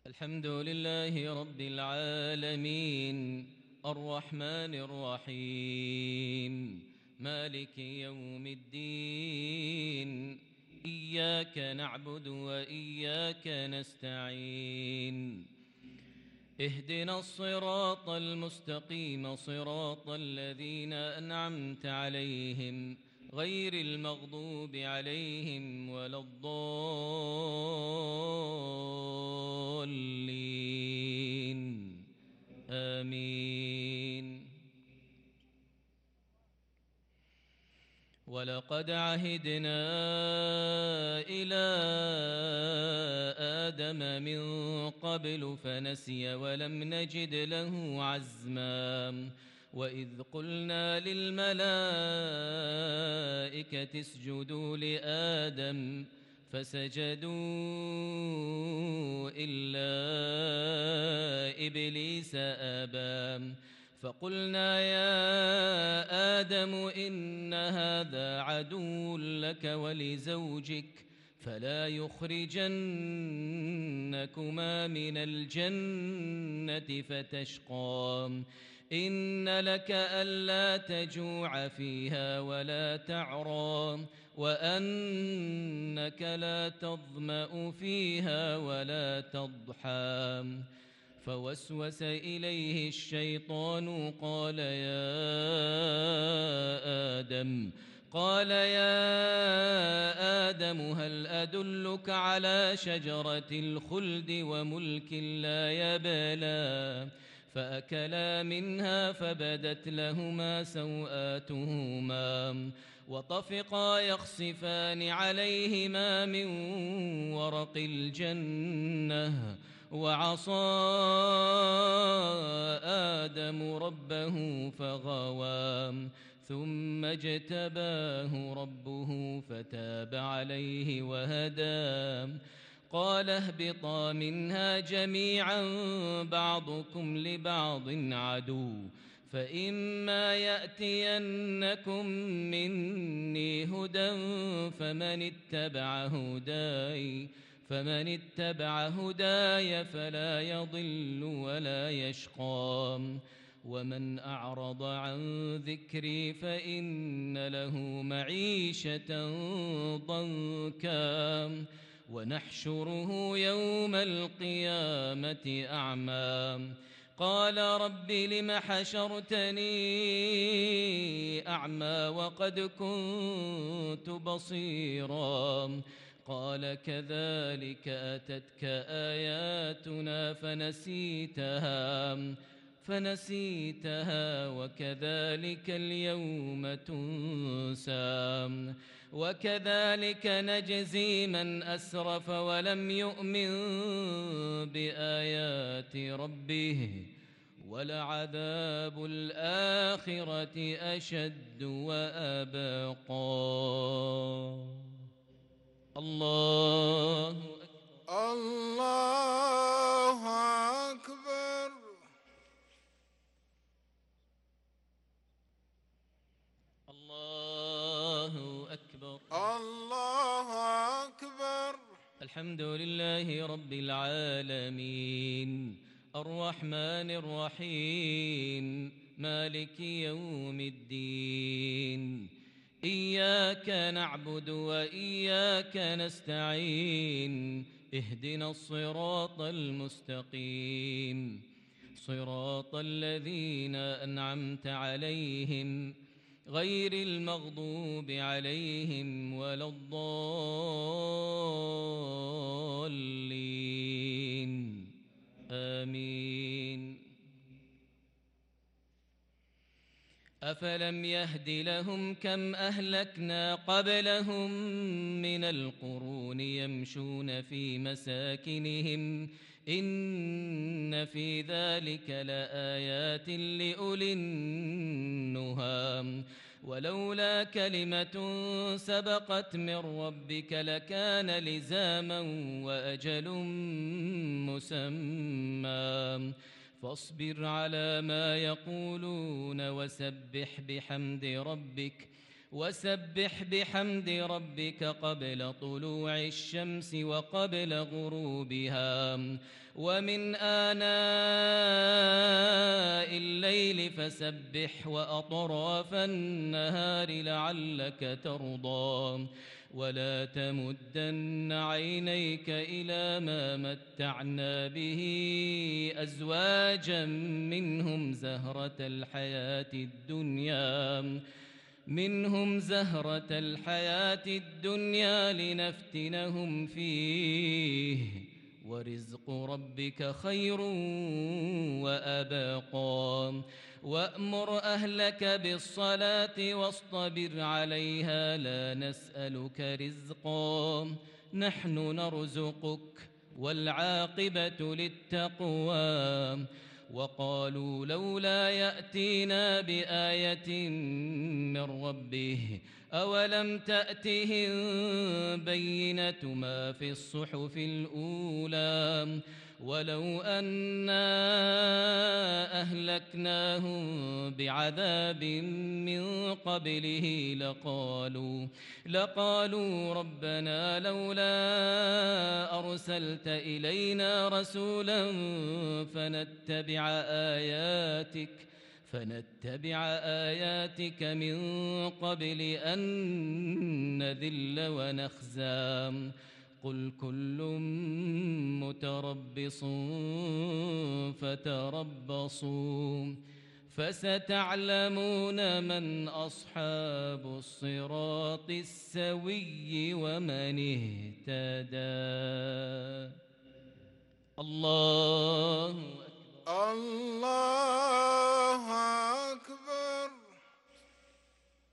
الحمد لله رب العالمين الرحمن الرحيم مالك يوم الدين إياك نعبد وإياك نستعين اهدنا الصراط المستقيم صراط الذين أنعمت عليهم غير المغضوب عليهم ولا الضالين آمين. ولقد عهدنا إلى آدم من قبل فنسي ولم نجد له عزما وإذ قلنا للملائكة اسجدوا لآدم فسجدوا إلا إبليس أبى فقلنا يا آدم إن هذا عدو لك ولزوجك فلا يخرجنكما من الجنة فتشقى إن لك ألا تجوع فيها ولا تعرى وأنك لا تظمأ فيها ولا تضحى فوسوس إليه الشيطان قال يا آدم هل أدلك على شجرة الخلد وملك لا يبلى فأكلا منها فبدت لهما سوآتهما وطفقا يخصفان عليهما من ورق الجنة وعصى آدم ربه فغوى ثم اجتباه ربه فتاب عليه وهدى قال اهبطا منها جميعا بعضكم لبعض عدو فإما يأتينكم مني هدى فمن اتبع هداي فلا يضل ولا يشقى ومن أعرض عن ذكري فإن له معيشة ضنكا ونحشره يوم القيامة أعمى قال رب لم حشرتني أعمى وقد كنت بصيرا قال كذلك أتتك آياتنا فنسيتها وكذلك اليوم تنسى وكذلك نجزي من أسرف ولم يؤمن بآيات ربه ولعذاب الآخرة أشد وأبقى. الله أكبر. الله أكبر. الله أكبر. الحمد لله رب العالمين الرحمن الرحيم مالك يوم الدين إياك نعبد وإياك نستعين اهدنا الصراط المستقيم صراط الذين أنعمت عليهم غير المغضوب عليهم ولا الضالين آمين. أفلم يهد لهم كم أهلكنا قبلهم من القرون يمشون في مساكنهم إن في ذلك لآيات لأولي النهى ولولا كلمة سبقت من ربك لكان لزاما وأجل مسمى فاصبر على ما يقولون وسبح بحمد ربك وسبح بحمد ربك قبل طلوع الشمس وقبل غروبها ومن آناء الليل فسبح وأطراف النهار لعلك ترضى ولا تمدن عينيك إلى ما متعنا به أزواجا منهم زهرة الحياة الدنيا لنفتنهم فيه ورزق ربك خير وأبقى وأمر أهلك بالصلاة واصطبر عليها لا نسألك رزقا نحن نرزقك والعاقبة للتقوى وقالوا لولا يأتينا بآية من ربه أولم تأتهم بينة ما في الصحف الأولى ولو أنا أهلكناهم بعذاب من قبله لقالوا ربنا لولا أرسلت إلينا رسولا فنتبع آياتك من قبل أن نذل ونخزى قل كل متربص فتربصوا فستعلمون من أصحاب الصراط السوي ومن اهتدى. الله أكبر. الله